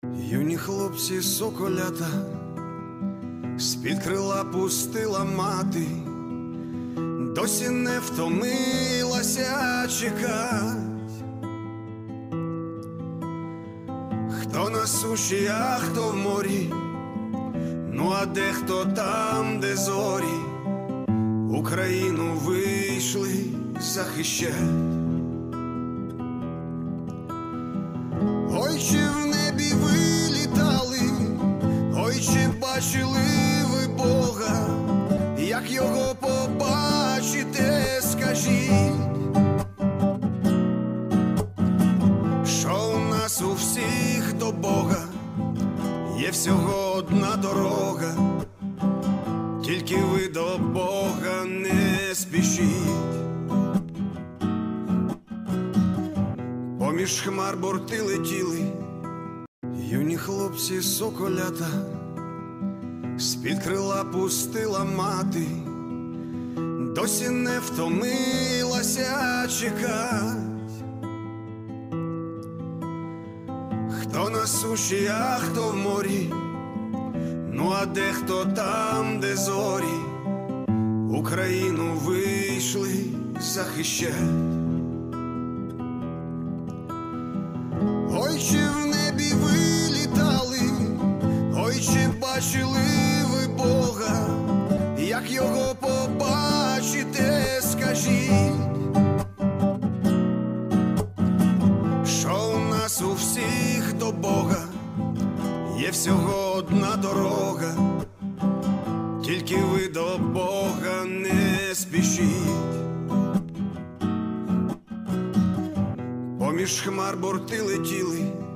Юні хлопці соколята з-під крила пустила мати, досі не втомилася чекать. Хто на суші, а хто в морі, ну а дехто там, де зорі, Україну вийшли захищать. Ой, чи в небі ви літали, ой, чи бачили ви Бога, як його побачите, скажіть, що у нас у всіх до Бога є всього одна дорога, тільки ви до Бога не спішіть. Поміж хмар борти летіли юні хлопці соколята, з-під крила пустила мати, досі не втомилася чекать. Хто на суші, а хто в морі, ну а дехто там, де зорі, Україну вийшли захищать. Ой, чи в небі ви літали, ой, чи бачили ви Бога, як його побачите, скажіть, що у нас у всіх до Бога є всього одна дорога, тільки ви до Бога не спішіть. Поміж хмар борти летіли